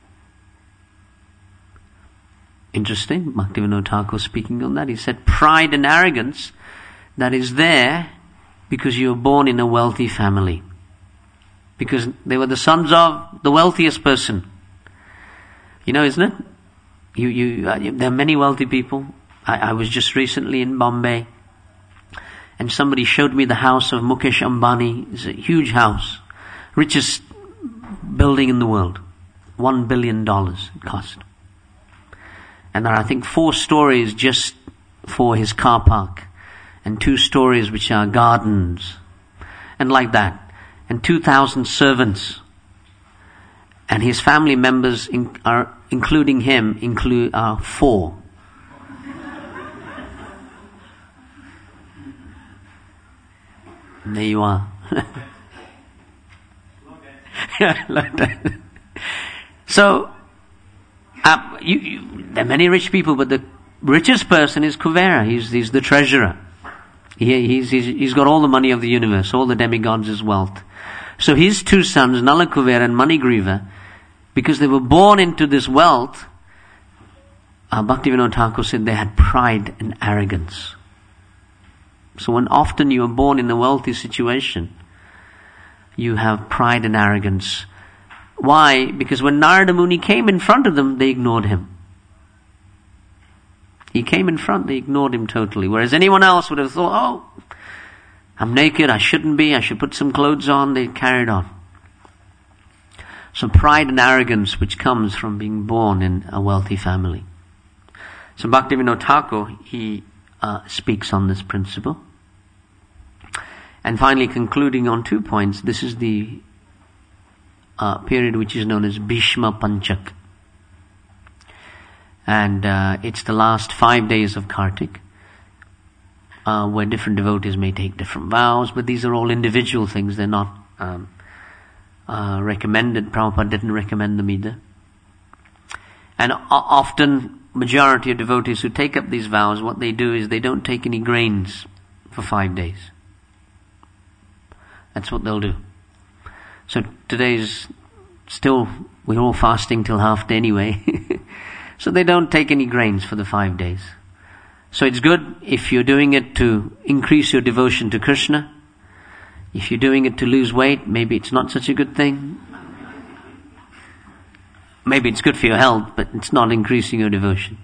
Interesting, Bhaktivinoda Thakur speaking on that. He said pride and arrogance that is there because you were born in a wealthy family. Because they were the sons of the wealthiest person. You know, isn't it? You, you, uh, there are many wealthy people. I, I was just recently in Bombay, and somebody showed me the house of Mukesh Ambani. It's a huge house. Richest building in the world. One billion dollars it cost. And there are, I think, four stories just for his car park. And two stories which are gardens. And like that. And two thousand servants. And his family members, in, are including him, include are four. And there you are. So, uh, you, you, there are many rich people, but the richest person is Kuvera. He's, he's the treasurer. He, he's, he's, he's got all the money of the universe, all the demigods' wealth. So his two sons, Nala Kuvera and Manigriva, because they were born into this wealth, uh, Bhaktivinoda Thakur said they had pride and arrogance. So when often you are born in a wealthy situation, you have pride and arrogance. Why? Because when Narada Muni came in front of them, they ignored him. He came in front, they ignored him totally. Whereas anyone else would have thought, oh, I'm naked, I shouldn't be, I should put some clothes on. They carried on. So pride and arrogance which comes from being born in a wealthy family. So Bhaktivinoda Thakur, he uh, speaks on this principle. And finally concluding on two points, this is the uh, period which is known as Bhishma Panchak. And uh, it's the last five days of Kartik, uh, where different devotees may take different vows, but these are all individual things, they're not um, uh, recommended. Prabhupada didn't recommend them either. And o- often, majority of devotees who take up these vows, what they do is they don't take any grains for five days. That's what they'll do. So today's still, we're all fasting till half day anyway. So they don't take any grains for the five days. So it's good if you're doing it to increase your devotion to Krishna. If you're doing it to lose weight, maybe it's not such a good thing. Maybe it's good for your health, but it's not increasing your devotion.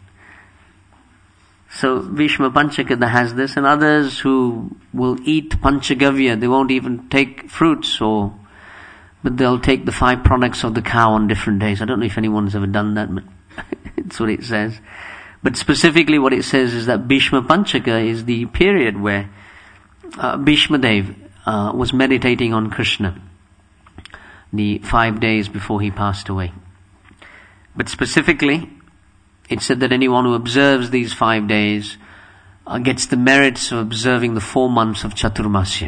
So Bhishma Panchakada has this, and others who will eat Panchagavya, they won't even take fruits, or but they'll take the five products of the cow on different days. I don't know if anyone's ever done that, but it's what it says. But specifically what it says is that Bhishma Panchaka is the period where uh, Bhishma Dev uh, was meditating on Krishna, the five days before he passed away. But specifically, it said that anyone who observes these five days uh, gets the merits of observing the four months of Chaturmasya.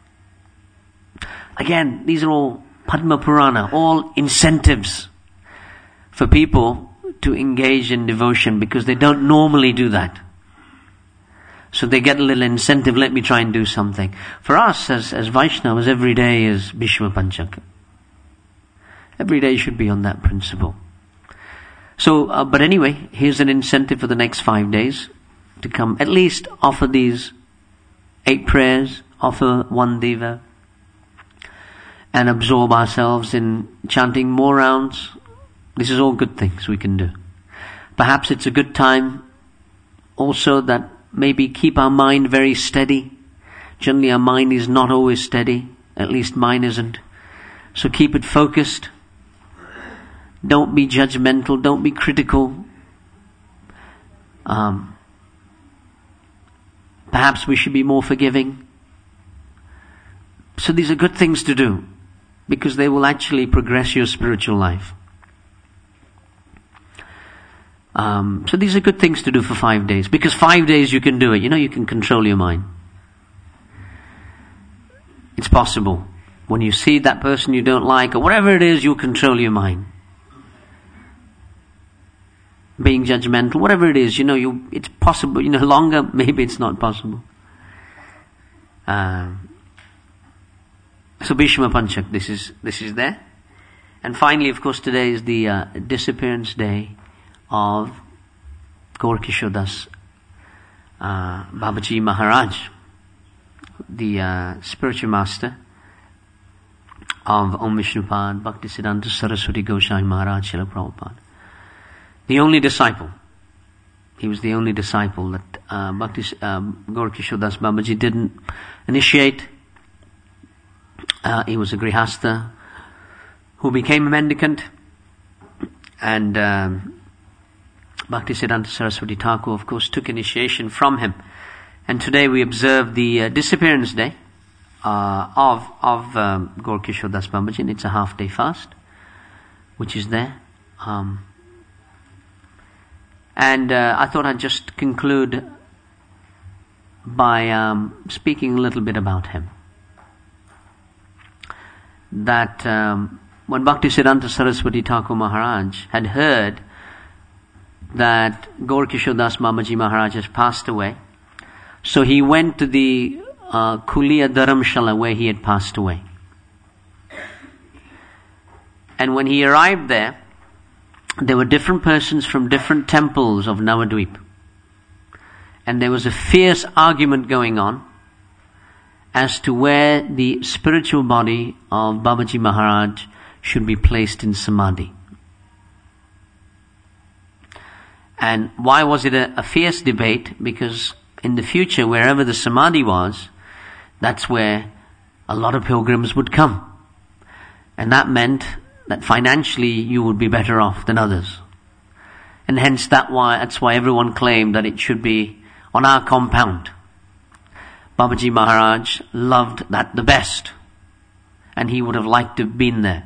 Again, these are all Padma Purana, all incentives for people to engage in devotion, because they don't normally do that. So they get a little incentive, let me try and do something. For us as, as Vaishnavas, every day is Bhishma Panchaka. Every day should be on that principle. So, uh, but anyway, here's an incentive for the next five days to come, at least offer these eight prayers, offer one Deva, and absorb ourselves in chanting more rounds. This is all good things we can do. Perhaps it's a good time also that maybe keep our mind very steady. Generally our mind is not always steady, at least mine isn't. So keep it focused. Don't be judgmental. Don't be critical. Um, perhaps we should be more forgiving. So these are good things to do, because they will actually progress your spiritual life. Um, so these are good things to do for five days, because five days you can do it. You know, you can control your mind. It's possible. When you see that person you don't like, or whatever it is, you'll control your mind. Being judgmental, whatever it is, you know, you it's possible. You know, longer, maybe it's not possible. Um, so Bhishma Panchak, this is this is there. And finally, of course, today is the uh, disappearance day of Gaur Kishore Das uh, Babaji Maharaj, the uh, spiritual master of Om Vishnupad Bhaktisiddhanta Saraswati Goswami Maharaj Srila Prabhupada. The only disciple. He was the only disciple that uh, Bhakti, uh, Gaur Kishore Das Babaji didn't initiate. Uh, he was a Grihastha who became a mendicant, and um, Bhaktisiddhanta Saraswati Thakur, of course, took initiation from him. And today we observe the uh, disappearance day uh, of of um, Gaur Kishore Das Babaji, and it's a half day fast, which is there. Um, And uh, I thought I'd just conclude by um, speaking a little bit about him. That um, when Bhaktisiddhanta Saraswati Thakur Maharaj had heard that Gaur Kishore Das Babaji Maharaj has passed away, so he went to the uh, Kuliya Dharamshala where he had passed away. And when he arrived there, there were different persons from different temples of Navadvip. And there was a fierce argument going on as to where the spiritual body of Babaji Maharaj should be placed in Samadhi. And why was it a, a fierce debate? Because in the future, wherever the Samadhi was, that's where a lot of pilgrims would come. And that meant that financially you would be better off than others. And hence that why, that's why everyone claimed that it should be on our compound. Babaji Maharaj loved that the best, and he would have liked to have been there.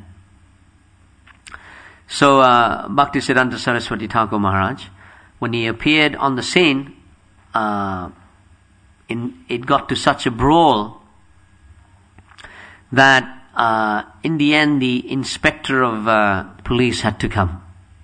So uh, Bhaktisiddhanta Saraswati Thakur Maharaj, when he appeared on the scene, uh, in, it got to such a brawl that Uh, in the end, the inspector of uh, police had to come.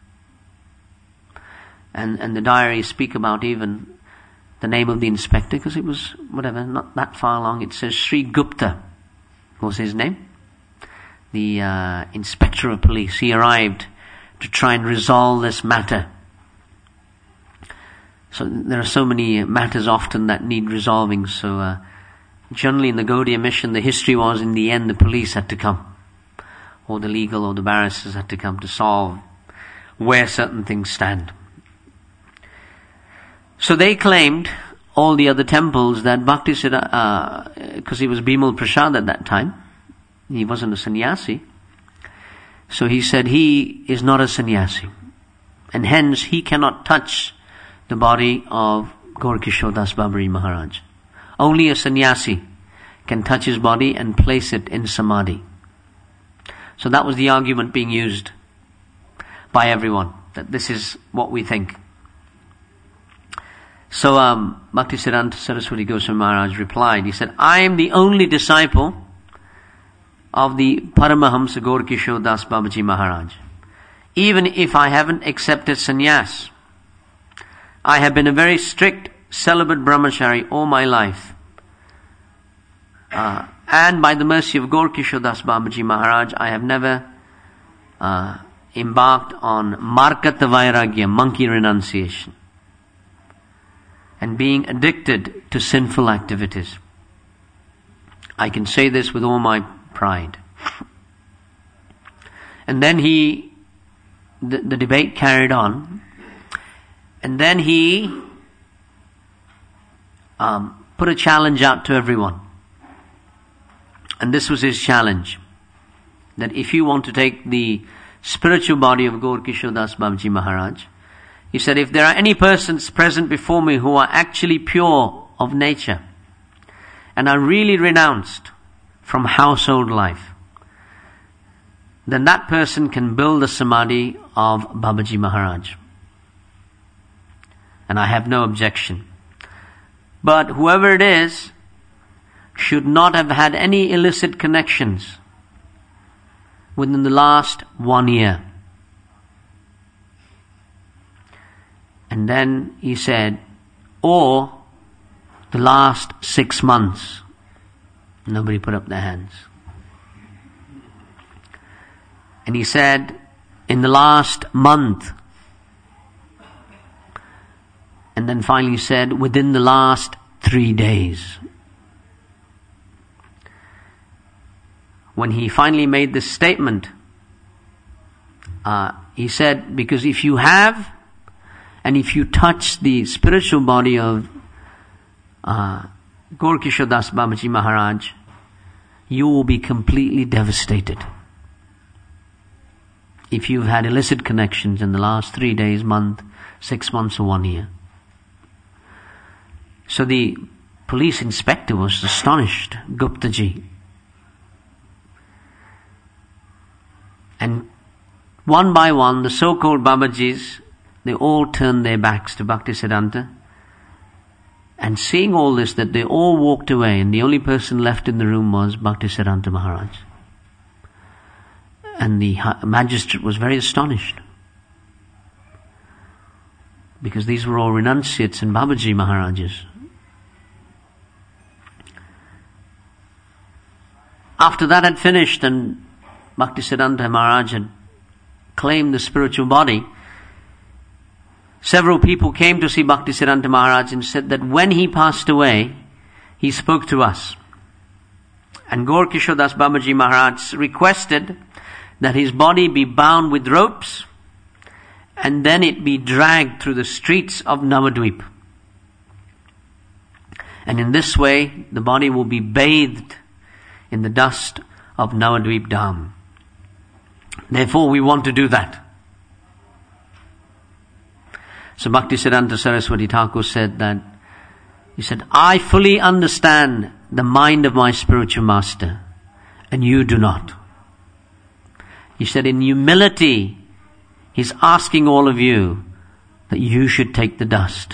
And and the diaries speak about even the name of the inspector, because it was, whatever, not that far along. It says Sri Gupta was his name. The uh, inspector of police. He arrived to try and resolve this matter. So there are so many matters often that need resolving. So uh, generally in the Gaudiya mission, the history was in the end the police had to come, or the legal or the barristers had to come to solve where certain things stand. So they claimed, all the other temples, that Bhaktisiddhanta, because uh, he was Bimal Prasad at that time, he wasn't a sannyasi, so he said he is not a sannyasi, and hence he cannot touch the body of Gaur Kishore Das Babaji Maharaj. Only a sannyasi can touch his body and place it in samadhi. So that was the argument being used by everyone, that this is what we think. So um, Bhaktisiddhanta Saraswati Goswami Maharaj replied, he said, I am the only disciple of the Paramahamsa Gaur Kishore Das Babaji Maharaj. Even if I haven't accepted sannyas, I have been a very strict celibate brahmachari all my life. Uh, and by the mercy of Gaur Kishore Das Babaji Maharaj, I have never uh, embarked on Markata Vairagya, monkey renunciation, and being addicted to sinful activities. I can say this with all my pride. And then he, the, the debate carried on, and then he um, put a challenge out to everyone. And this was his challenge, that if you want to take the spiritual body of Gaur Kishore Das Babaji Maharaj, he said, if there are any persons present before me who are actually pure of nature and are really renounced from household life, then that person can build the samadhi of Babaji Maharaj. And I have no objection. But whoever it is should not have had any illicit connections within the last one year. And then he said, or the last six months. Nobody put up their hands. And he said, in the last month. And then finally he said, within the last three days. When he finally made this statement, uh, he said, because if you have, and if you touch the spiritual body of uh, Gaur Kishore Das Babaji Maharaj, you will be completely devastated. If you've had illicit connections in the last three days, month, six months or one year. So the police inspector was astonished, Guptaji. And one by one, the so-called Babajis, they all turned their backs to Bhaktisiddhanta. And seeing all this, that they all walked away, and the only person left in the room was Bhaktisiddhanta Maharaj. And the magistrate was very astonished, because these were all renunciates and Babaji Maharajas. After that had finished and Bhaktisiddhanta Maharaj had claimed the spiritual body, several people came to see Bhaktisiddhanta Maharaj and said that when he passed away, he spoke to us. And Gaur Kishore Das Babaji Maharaj requested that his body be bound with ropes and then it be dragged through the streets of Navadvip. And in this way, the body will be bathed in the dust of Navadvip Dham. Therefore, we want to do that. So Bhaktisiddhanta Saraswati Thakur said that, he said, I fully understand the mind of my spiritual master, and you do not. He said, in humility, he's asking all of you that you should take the dust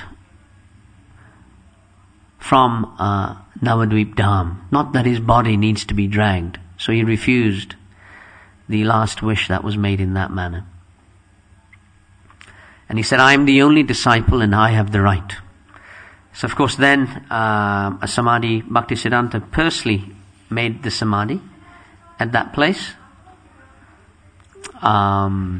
from uh, Navadvip Dham. Not that his body needs to be dragged. So he refused the last wish that was made in that manner. And he said, I am the only disciple and I have the right. So of course then uh, a samadhi, Bhaktisiddhanta personally made the samadhi at that place. Um,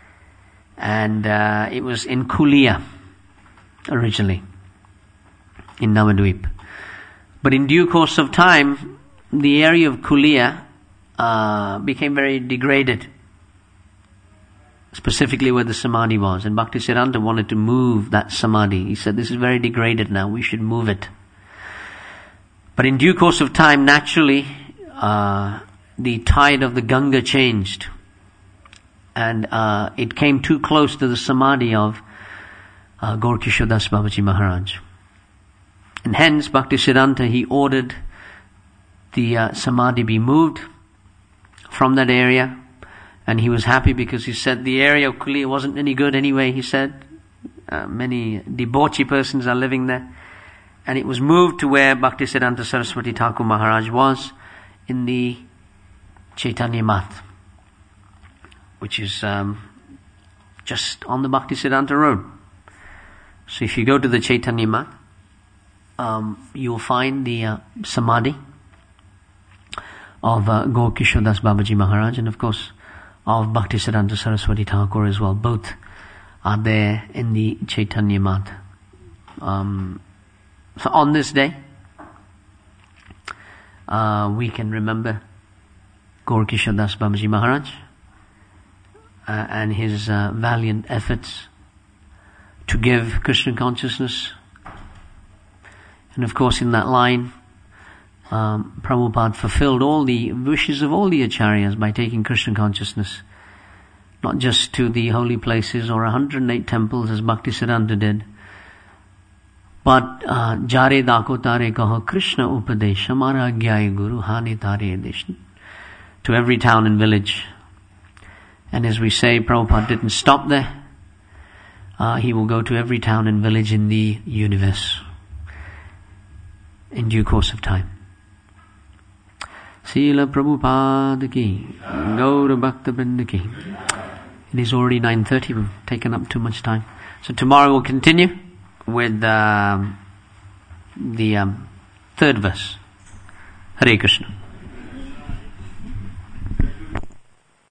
and uh, it was in Kulia originally. in Navadvip. But in due course of time, the area of Kulia uh, became very degraded, specifically where the Samadhi was. And Bhaktisiddhanta wanted to move that Samadhi. He said, this is very degraded now, we should move it. But in due course of time, naturally, uh, the tide of the Ganga changed. And uh, it came too close to the Samadhi of uh, Gaurkishore Das Babaji Maharaj. And hence, Bhaktisiddhanta, he ordered the uh, Samadhi be moved from that area. And he was happy because he said the area of Kulia wasn't any good anyway, he said. Uh, many debauchee persons are living there. And it was moved to where Bhaktisiddhanta Saraswati Thakur Maharaj was, in the Chaitanya Math, which is um, just on the Bhaktisiddhanta road. So if you go to the Chaitanya Math, um, you'll find the uh, Samadhi of uh, Gaurkishore Das Babaji Maharaj, and of course of Bhaktisiddhanta Saraswati Thakur as well. Both are there in the Chaitanya Math. Um, so on this day, uh, we can remember Gaurkishore Das Babaji Maharaj uh, and his uh, valiant efforts to give Krishna consciousness. And of course in that line, um, Prabhupada fulfilled all the wishes of all the acharyas by taking Krishna consciousness, not just to the holy places or one hundred eight temples as Bhaktisiddhanta did, but uh, Jare Dako Tare Kaho Krishna Upadesh Hamara Agyai Guru Hani Tare Desh, to every town and village. And as we say, Prabhupada didn't stop there. Uh, he will go to every town and village in the universe in due course of time. Srila Prabhupada ki, Gaura Bhakta Vrinda ki. It is already nine thirty, we've taken up too much time. So tomorrow we'll continue with uh, the um, third verse. Hare Krishna.